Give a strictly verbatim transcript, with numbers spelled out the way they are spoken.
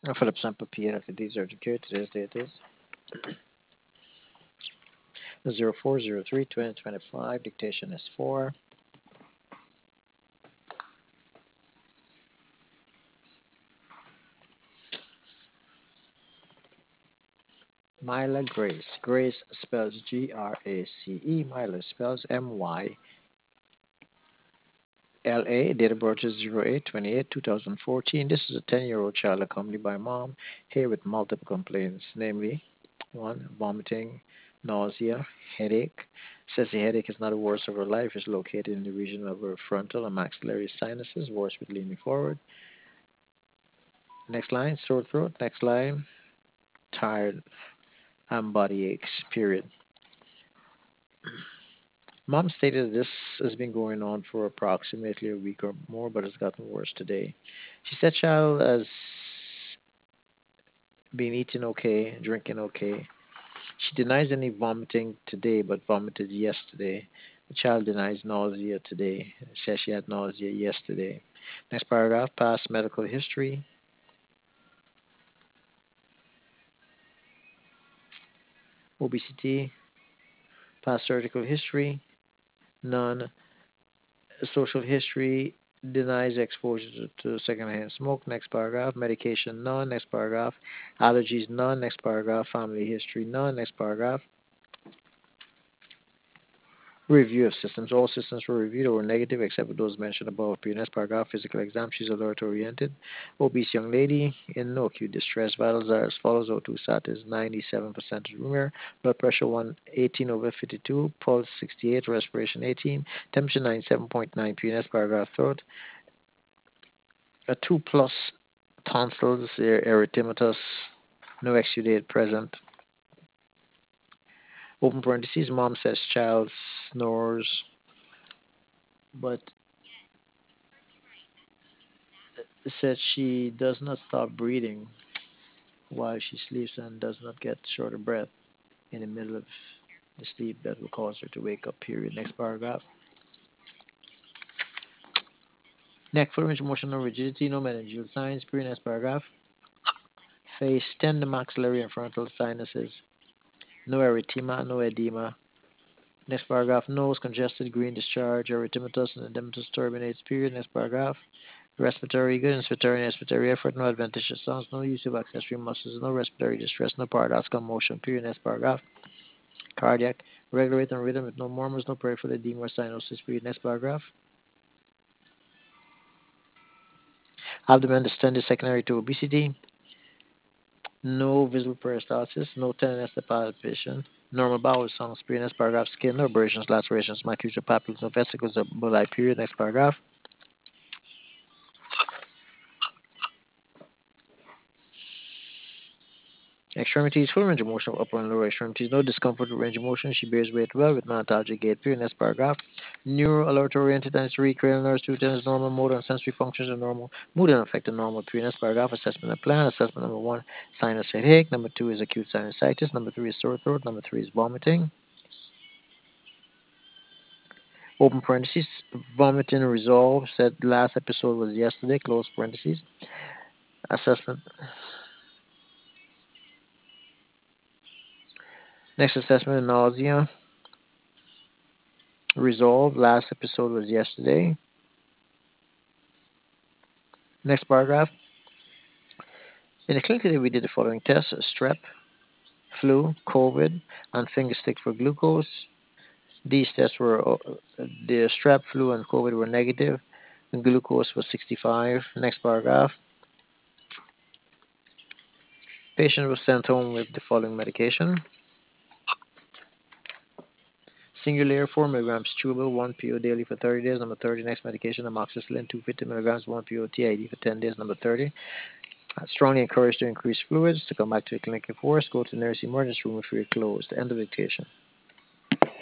I'll fill up some papier after these are secured. Today's date is zero four zero three twenty twenty-five. Dictation is four. Myla Grace. Grace spells G R A C E. Myla spells M Y L A. Date of birth is zero eight twenty-eight two thousand fourteen. This is a ten-year-old child accompanied by mom here with multiple complaints, namely one, vomiting, nausea, headache. Says the headache is not the worst of her life. It's located in the region of her frontal and maxillary sinuses, worse with leaning forward. Next line, sore throat. Next line, tired and body aches, period. Mom stated this has been going on for approximately a week or more, but it's gotten worse today. She said child has been eating okay, drinking okay. She denies any vomiting today, but vomited yesterday. The child denies nausea today. Says she had nausea yesterday. Next paragraph, past medical history, obesity, past surgical history, none. Social history, denies exposure to secondhand smoke. Next paragraph. Medication, none. Next paragraph. Allergies, none. Next paragraph. Family history, none. Next paragraph. Review of systems. All systems were reviewed or were negative except for those mentioned above. Next paragraph. Physical exam. She's alert oriented. Obese young lady in no acute distress. Vitals are as follows. O two sat is ninety-seven percent rumor. Blood pressure one eighteen over fifty-two. Pulse sixty-eight. Respiration eighteen. Temperature ninety-seven point nine. Next paragraph. Throat. A two plus tonsils, er- erythematous, no exudate present. Open parentheses, mom says child snores, but said she does not stop breathing while she sleeps and does not get short of breath in the middle of the sleep that will cause her to wake up, period. Next paragraph. Neck, full range of motion, no rigidity, no meningeal signs, period. Next paragraph. Face, tender maxillary and frontal sinuses, no erythema, no edema. Next paragraph, nose, congested, green discharge, erythematous and edematous turbinates, period. Next paragraph, respiratory good, inspiratory and expiratory effort, no adventitious sounds, no use of accessory muscles, no respiratory distress, no paradoxical motion, period. Next paragraph, cardiac, regular rate and rhythm with no murmurs, no peripheral edema or cyanosis, period. Next paragraph, abdomen distended secondary to obesity, no visible peristalsis, no tenderness or palpitation, normal bowel sounds, period. Next paragraph, skin, no abrasions, lacerations, macula, papules, no vesicles or bulli, period. Next paragraph. Extremities, full range of motion of upper and lower extremities, no discomfort with range of motion. She bears weight well with non-algic gait. Period. Next paragraph. Neuro alert oriented and three cranial nerves, two tenants normal, motor and sensory functions are normal, mood and affected normal. Period. Next paragraph. Assessment and plan. Assessment number one, sinus headache. Number two is acute sinusitis. Number three is sore throat. Number three is vomiting. Open parentheses. Vomiting resolved. Said last episode was yesterday. Close parentheses. Assessment. Next assessment, nausea. Resolved. Last episode was yesterday. Next paragraph. In the clinic today, we did the following tests: strep, flu, COVID, and finger stick for glucose. These tests were uh, the strep, flu, and COVID were negative. The glucose was sixty-five. Next paragraph. Patient was sent home with the following medication: Singulair four milligrams chewable, one P O daily for thirty days. Number thirty. Next medication, amoxicillin two hundred fifty milligrams, one P O T I D for ten days. Number thirty. Strongly encouraged to increase fluids. To come back to the clinic in force, go to the nurse emergency room if you're closed. End of dictation.